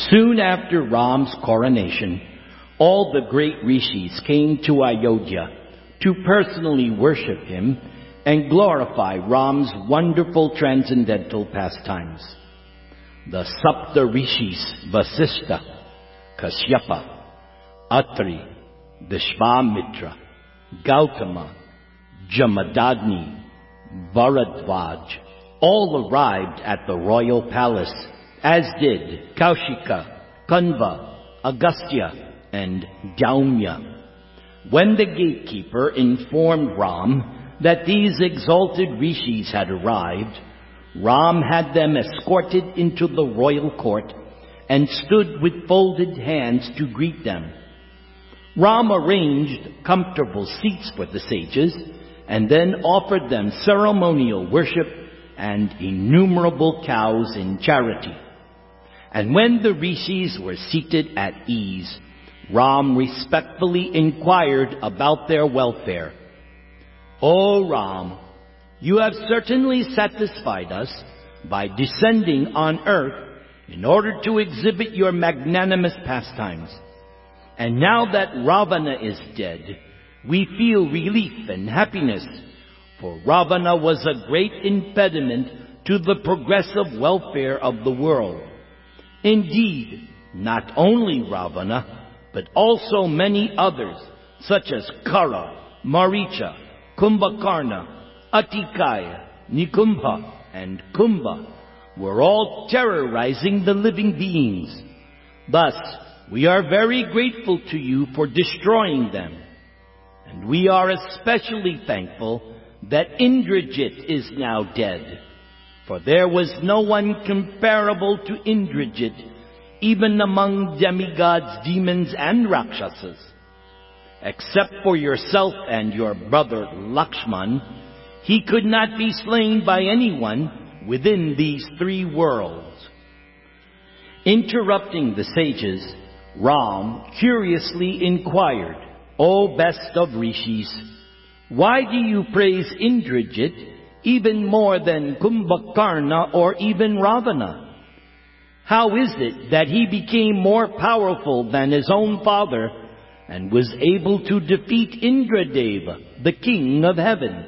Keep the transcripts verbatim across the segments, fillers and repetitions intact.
Soon after Ram's coronation, all the great rishis came to Ayodhya to personally worship him and glorify Ram's wonderful transcendental pastimes. The Sapta Rishis Vasishtha, Kashyapa, Atri, Vishvamitra, Gautama, Jamadagni, Bharadvaj all arrived at the royal palace, as did Kaushika, Kanva, Agastya, and Daumya. When the gatekeeper informed Ram that these exalted rishis had arrived, Ram had them escorted into the royal court and stood with folded hands to greet them. Ram arranged comfortable seats for the sages and then offered them ceremonial worship and innumerable cows in charity. And when the rishis were seated at ease, Ram respectfully inquired about their welfare. "O Ram, you have certainly satisfied us by descending on earth in order to exhibit your magnanimous pastimes. And now that Ravana is dead, we feel relief and happiness, for Ravana was a great impediment to the progressive welfare of the world. Indeed, not only Ravana, but also many others, such as Kara, Maricha, Kumbhakarna, Atikaya, Nikumbha, and Kumbha, were all terrorizing the living beings. Thus, we are very grateful to you for destroying them. And we are especially thankful that Indrajit is now dead, for there was no one comparable to Indrajit, even among demigods, demons, and Rakshasas. Except for yourself and your brother Lakshman, he could not be slain by anyone within these three worlds." Interrupting the sages, Ram curiously inquired, "O best of rishis, why do you praise Indrajit even more than Kumbhakarna or even Ravana? How is it that he became more powerful than his own father and was able to defeat Indradeva, the king of heaven?"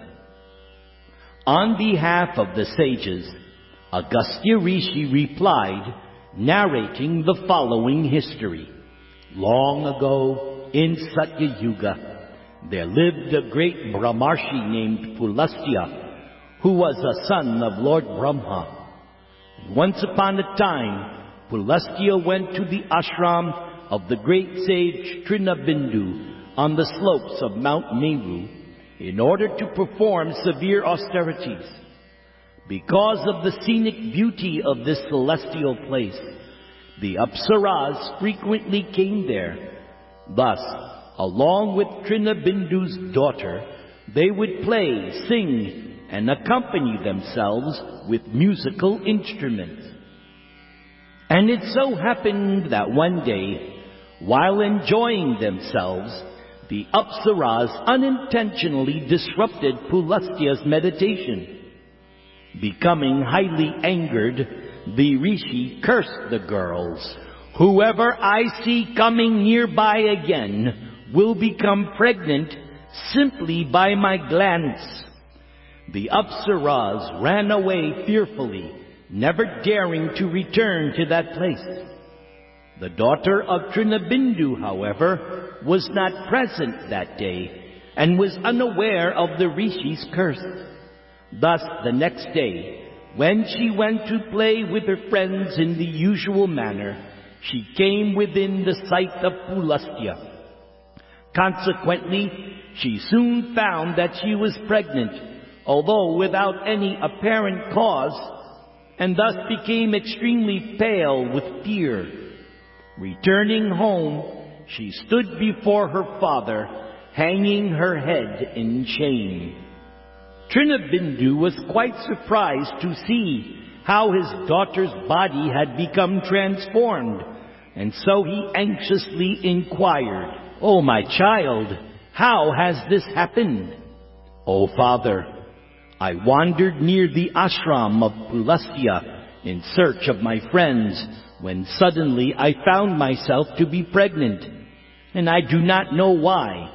On behalf of the sages, Agastya Rishi replied, narrating the following history. Long ago, in Satya Yuga, there lived a great Brahmarshi named Pulastya, who was a son of Lord Brahma. Once upon a time, Pulastya went to the ashram of the great sage Trinabindu on the slopes of Mount Meru in order to perform severe austerities. Because of the scenic beauty of this celestial place, the Apsaras frequently came there. Thus, along with Trinabindu's daughter, they would play, sing, and accompany themselves with musical instruments. And it so happened that one day, while enjoying themselves, the Apsaras unintentionally disrupted Pulastya's meditation. Becoming highly angered, the rishi cursed the girls. "Whoever I see coming nearby again will become pregnant simply by my glance." The Apsaras ran away fearfully, never daring to return to that place. The daughter of Trinabindu, however, was not present that day and was unaware of the rishi's curse. Thus, the next day, when she went to play with her friends in the usual manner, she came within the sight of Pulastya. Consequently, she soon found that she was pregnant, although without any apparent cause, and thus became extremely pale with fear. Returning home, she stood before her father, hanging her head in shame. Trinabindu was quite surprised to see how his daughter's body had become transformed, and so he anxiously inquired, "Oh, my child, how has this happened?" "Oh, father, I wandered near the ashram of Pulastya in search of my friends, when suddenly I found myself to be pregnant, and I do not know why.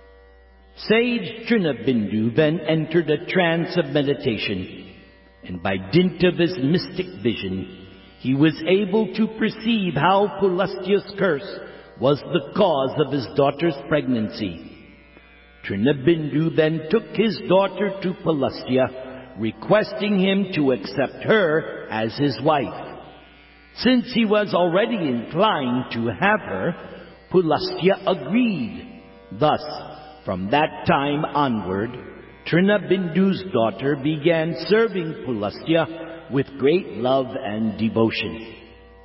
Sage Trinabindu then entered a trance of meditation, and by dint of his mystic vision, he was able to perceive how Pulastya's curse was the cause of his daughter's pregnancy. Trinabindu then took his daughter to Pulastya, requesting him to accept her as his wife. Since he was already inclined to have her, Pulastya agreed. Thus, from that time onward, Trinabindu's daughter began serving Pulastya with great love and devotion.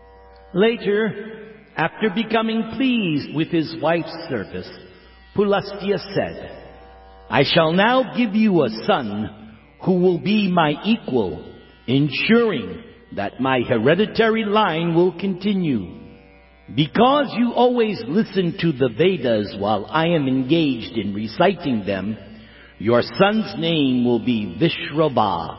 Later, after becoming pleased with his wife's service, Pulastya said, "I shall now give you a son who will be my equal, ensuring that my hereditary line will continue. Because you always listen to the Vedas while I am engaged in reciting them, your son's name will be Vishrabha."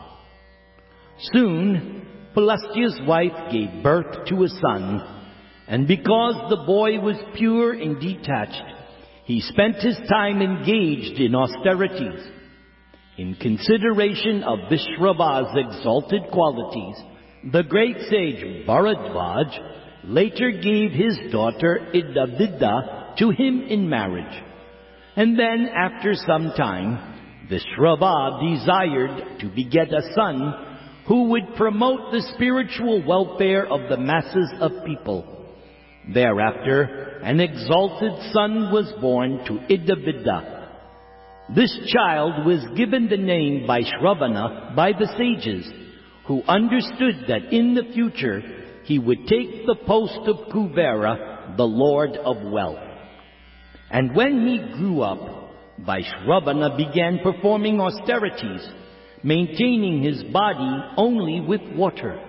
Soon, Pulastya's wife gave birth to a son, and because the boy was pure and detached, he spent his time engaged in austerities. In consideration of Vishrabha's exalted qualities, the great sage Bharadvaj later gave his daughter Idavidda to him in marriage. And then, after some time, Vishrabha desired to beget a son who would promote the spiritual welfare of the masses of people. Thereafter, an exalted son was born to Idavidda. This child was given the name Vaishravana by the sages, who understood that in the future he would take the post of Kuvera, the Lord of Wealth. And when he grew up, Vaishravana began performing austerities, maintaining his body only with water.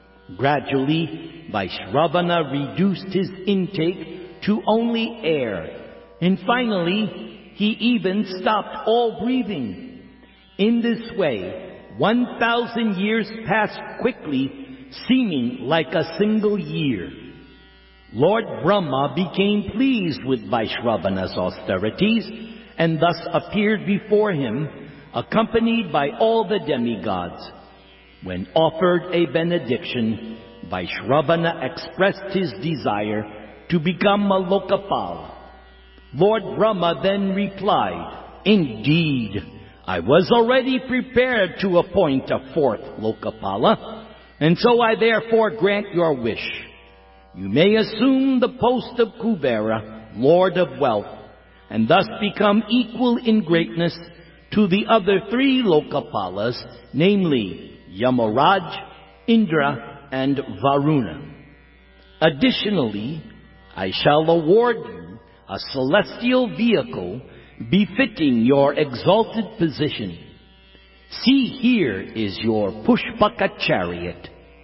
Gradually, Vaishravana reduced his intake to only air, and finally, he even stopped all breathing. In this way, one thousand years passed quickly, seeming like a single year. Lord Brahma became pleased with Vaishravana's austerities, and thus appeared before him, accompanied by all the demigods. When offered a benediction, Vaishravana expressed his desire to become a Lokapala. Lord Brahma then replied, "Indeed, I was already prepared to appoint a fourth Lokapala, and so I therefore grant your wish. You may assume the post of Kuvera, Lord of Wealth, and thus become equal in greatness to the other three Lokapalas, namely Yamaraj, Indra, and Varuna. Additionally, I shall award you a celestial vehicle befitting your exalted position. See, here is your Pushpaka chariot."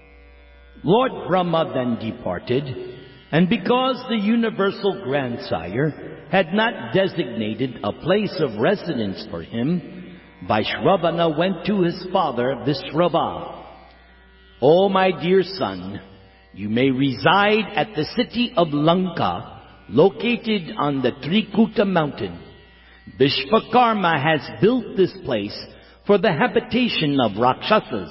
Lord Brahma then departed, and because the universal grandsire had not designated a place of residence for him, Vaishravana went to his father Vishrabha. "O my dear son, you may reside at the city of Lanka, located on the Trikuta mountain. Vishvakarma has built this place for the habitation of Rakshasas.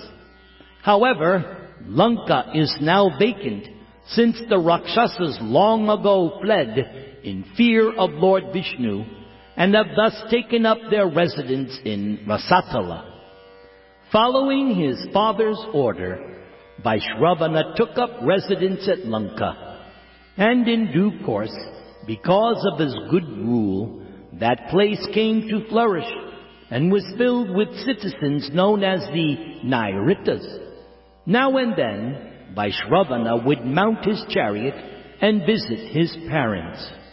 However, Lanka is now vacant, since the Rakshasas long ago fled in fear of Lord Vishnu, and have thus taken up their residence in Rasatala." Following his father's order, Vaishravana took up residence at Lanka, and in due course, because of his good rule, that place came to flourish and was filled with citizens known as the Nairitas. Now and then, Vaishravana would mount his chariot and visit his parents.